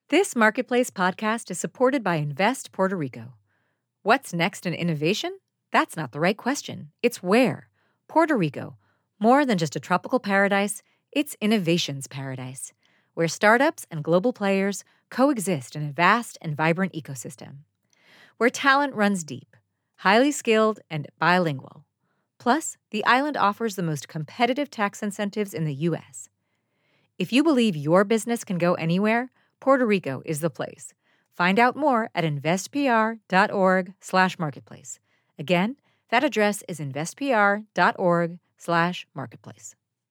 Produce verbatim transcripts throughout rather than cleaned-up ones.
This Marketplace podcast is supported by Invest Puerto Rico. What's next in innovation? That's not the right question. It's where. Puerto Rico. More than just a tropical paradise, it's innovation's paradise, where startups and global players coexist in a vast and vibrant ecosystem. Where talent runs deep, highly skilled, and bilingual. Plus, the island offers the most competitive tax incentives in the U S. If you believe your business can go anywhere, Puerto Rico is the place. Find out more at investpr.org slash marketplace. Again, that address is investpr.org slash marketplace.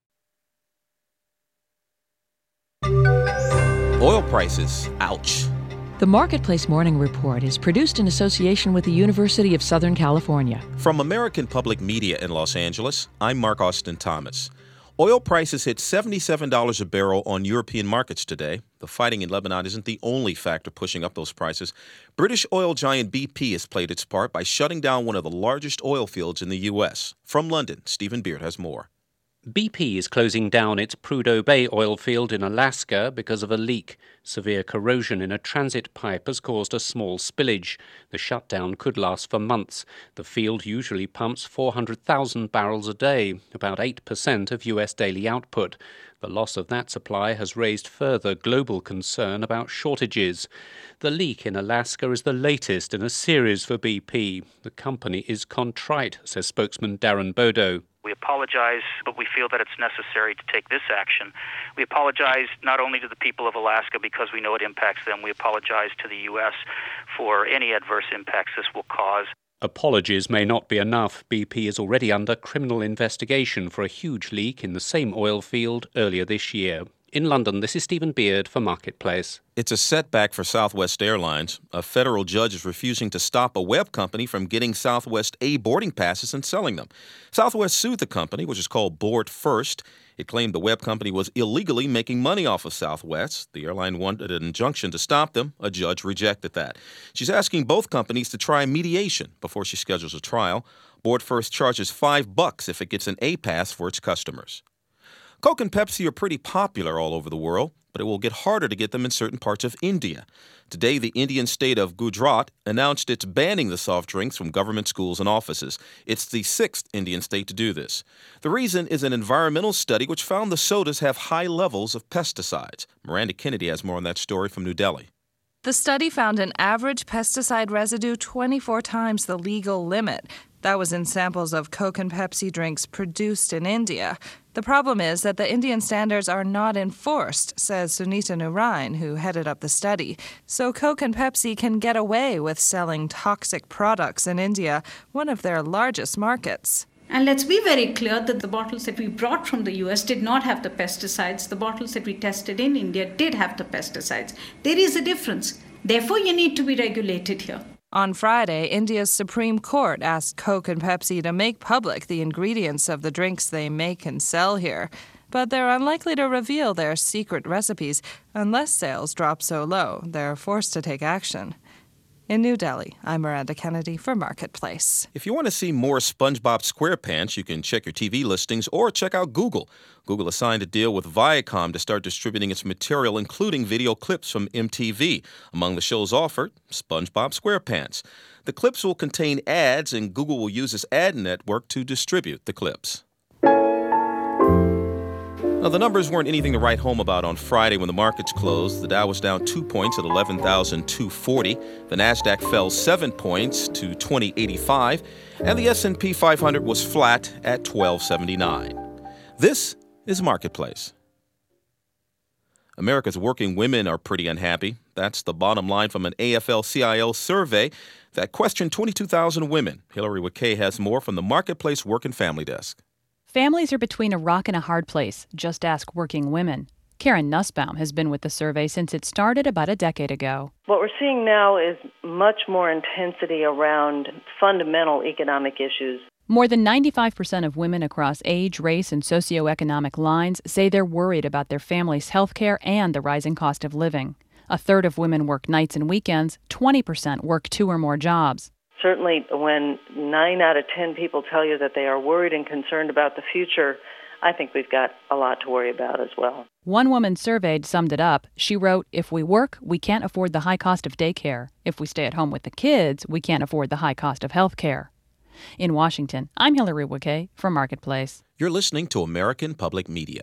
Oil prices, ouch. The Marketplace Morning Report is produced in association with the University of Southern California. From American Public Media in Los Angeles, I'm Mark Austin Thomas. Oil prices hit seventy-seven dollars a barrel on European markets today. The fighting in Lebanon isn't the only factor pushing up those prices. British oil giant B P has played its part by shutting down one of the largest oil fields in the U S. From London, Stephen Beard has more. B P is closing down its Prudhoe Bay oil field in Alaska because of a leak. Severe corrosion in a transit pipe has caused a small spillage. The shutdown could last for months. The field usually pumps four hundred thousand barrels a day, about eight percent of U S daily output. The loss of that supply has raised further global concern about shortages. The leak in Alaska is the latest in a series for B P. The company is contrite, says spokesman Darren Bodo. We apologize, but we feel that it's necessary to take this action. We apologize not only to the people of Alaska because we know it impacts them, we apologize to the U S for any adverse impacts this will cause. Apologies may not be enough. B P is already under criminal investigation for a huge leak in the same oil field earlier this year. In London, this is Stephen Beard for Marketplace. It's a setback for Southwest Airlines. A federal judge is refusing to stop a web company from getting Southwest A boarding passes and selling them. Southwest sued the company, which is called Board First. It claimed the web company was illegally making money off of Southwest. The airline wanted an injunction to stop them. A judge rejected that. She's asking both companies to try mediation before she schedules a trial. Board First charges five bucks if it gets an A pass for its customers. Coke and Pepsi are pretty popular all over the world, but it will get harder to get them in certain parts of India. Today, the Indian state of Gujarat announced it's banning the soft drinks from government schools and offices. It's the sixth Indian state to do this. The reason is an environmental study which found the sodas have high levels of pesticides. Miranda Kennedy has more on that story from New Delhi. The study found an average pesticide residue twenty-four times the legal limit. That was in samples of Coke and Pepsi drinks produced in India. The problem is that the Indian standards are not enforced, says Sunita Narain, who headed up the study. So Coke and Pepsi can get away with selling toxic products in India, one of their largest markets. And let's be very clear that the bottles that we brought from the U S did not have the pesticides. The bottles that we tested in India did have the pesticides. There is a difference. Therefore, you need to be regulated here. On Friday, India's Supreme Court asked Coke and Pepsi to make public the ingredients of the drinks they make and sell here. But they're unlikely to reveal their secret recipes unless sales drop so low they're forced to take action. In New Delhi, I'm Miranda Kennedy for Marketplace. If you want to see more SpongeBob SquarePants, you can check your T V listings or check out Google. Google has signed a deal with Viacom to start distributing its material, including video clips from M T V. Among the shows offered, SpongeBob SquarePants. The clips will contain ads, and Google will use its ad network to distribute the clips. Now, the numbers weren't anything to write home about on Friday when the markets closed. The Dow was down two points at eleven thousand two hundred forty. The Nasdaq fell seven points to twenty eighty-five. And the S and P five hundred was flat at twelve seventy-nine. This is Marketplace. America's working women are pretty unhappy. That's the bottom line from an A F L C I O survey that questioned twenty-two thousand women. Hillary McKay has more from the Marketplace Work and Family Desk. Families are between a rock and a hard place. Just ask working women. Karen Nussbaum has been with the survey since it started about a decade ago. What we're seeing now is much more intensity around fundamental economic issues. More than ninety-five percent of women across age, race, and socioeconomic lines say they're worried about their family's health care and the rising cost of living. A third of women work nights and weekends. twenty percent work two or more jobs. Certainly when nine out of ten people tell you that they are worried and concerned about the future, I think we've got a lot to worry about as well. One woman surveyed summed it up. She wrote, "If we work, we can't afford the high cost of daycare. If we stay at home with the kids, we can't afford the high cost of health care." In Washington, I'm Hillary Wickay for Marketplace. You're listening to American Public Media.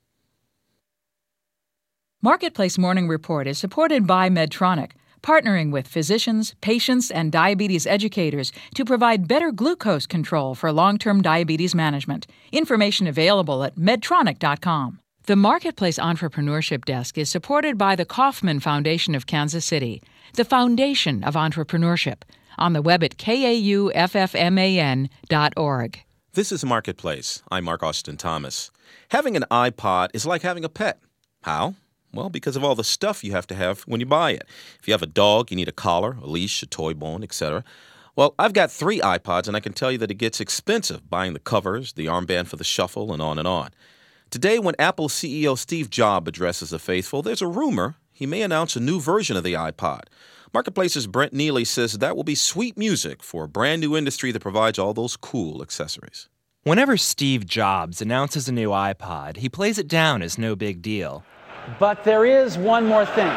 Marketplace Morning Report is supported by Medtronic, partnering with physicians, patients, and diabetes educators to provide better glucose control for long-term diabetes management. Information available at medtronic dot com. The Marketplace Entrepreneurship Desk is supported by the Kauffman Foundation of Kansas City, the foundation of entrepreneurship, on the web at kauffman dot org. This is Marketplace. I'm Mark Austin Thomas. Having an iPod is like having a pet. How? Well, because of all the stuff you have to have when you buy it. If you have a dog, you need a collar, a leash, a toy bone, et cetera. Well, I've got three iPods, and I can tell you that it gets expensive buying the covers, the armband for the shuffle, and on and on. Today, when Apple C E O Steve Jobs addresses the faithful, there's a rumor he may announce a new version of the iPod. Marketplace's Brent Neely says that will be sweet music for a brand new industry that provides all those cool accessories. Whenever Steve Jobs announces a new iPod, he plays it down as no big deal. But there is one more thing.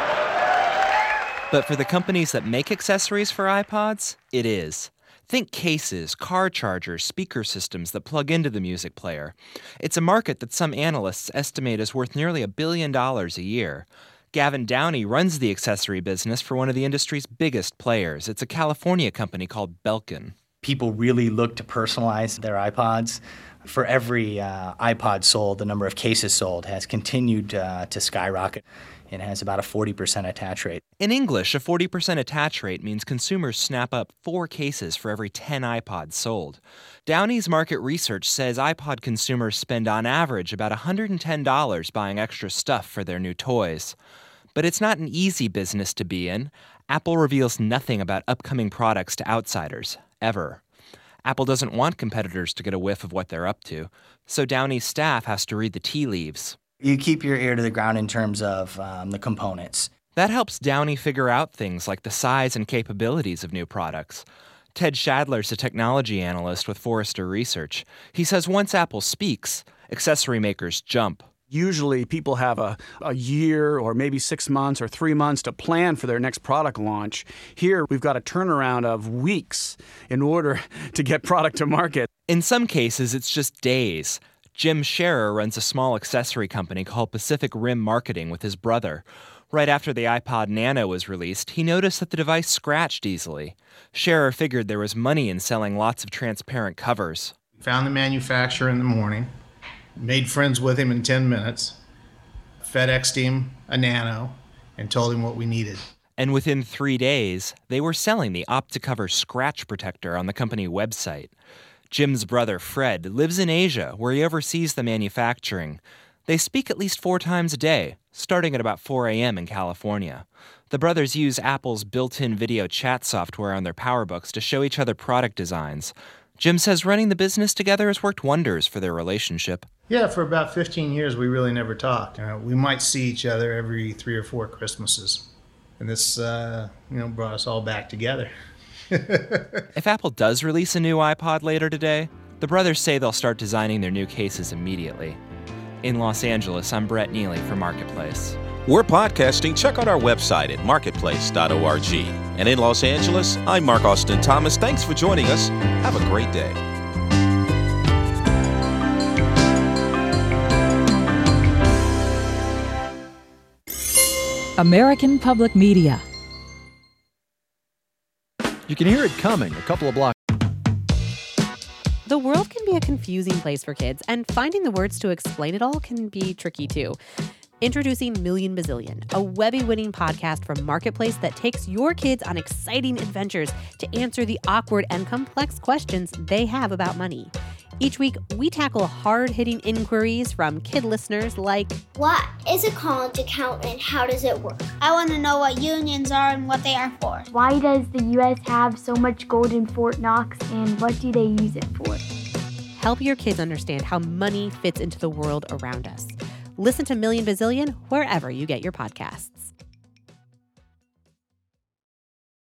But for the companies that make accessories for iPods, it is. Think cases, car chargers, speaker systems that plug into the music player. It's a market that some analysts estimate is worth nearly a billion dollars a year. Gavin Downey runs the accessory business for one of the industry's biggest players. It's a California company called Belkin. People really look to personalize their iPods. For every uh, iPod sold, the number of cases sold has continued uh, to skyrocket. It has about a forty percent attach rate. In English, a forty percent attach rate means consumers snap up four cases for every ten iPods sold. Downey's market research says iPod consumers spend on average about one hundred ten dollars buying extra stuff for their new toys. But it's not an easy business to be in. Apple reveals nothing about upcoming products to outsiders, ever. Apple doesn't want competitors to get a whiff of what they're up to, so Downey's staff has to read the tea leaves. You keep your ear to the ground in terms of um, the components. That helps Downey figure out things like the size and capabilities of new products. Ted Shadler's a technology analyst with Forrester Research. He says once Apple speaks, accessory makers jump. Usually people have a, a year or maybe six months or three months to plan for their next product launch. Here, we've got a turnaround of weeks in order to get product to market. In some cases, it's just days. Jim Scherer runs a small accessory company called Pacific Rim Marketing with his brother. Right after the iPod Nano was released, he noticed that the device scratched easily. Scherer figured there was money in selling lots of transparent covers. Found the manufacturer in the morning. Made friends with him in ten minutes, FedExed him a Nano, and told him what we needed. And within three days, they were selling the OptiCover scratch protector on the company website. Jim's brother, Fred, lives in Asia, where he oversees the manufacturing. They speak at least four times a day, starting at about four a.m. in California. The brothers use Apple's built-in video chat software on their PowerBooks to show each other product designs. Jim says running the business together has worked wonders for their relationship. Yeah, for about fifteen years, we really never talked. Uh, we might see each other every three or four Christmases. And this, uh, you know, brought us all back together. If Apple does release a new iPod later today, the brothers say they'll start designing their new cases immediately. In Los Angeles, I'm Brett Neely for Marketplace. We're podcasting. Check out our website at marketplace dot org. And in Los Angeles, I'm Mark Austin Thomas. Thanks for joining us. Have a great day. American Public Media. You can hear it coming a couple of blocks. The world can be a confusing place for kids, and finding the words to explain it all can be tricky too. Introducing Million Bazillion, a Webby-winning podcast from Marketplace that takes your kids on exciting adventures to answer the awkward and complex questions they have about money. Each week, we tackle hard-hitting inquiries from kid listeners like, what is a college account and how does it work? I want to know what unions are and what they are for. Why does the U S have so much gold in Fort Knox and what do they use it for? Help your kids understand how money fits into the world around us. Listen to Million Bazillion wherever you get your podcasts.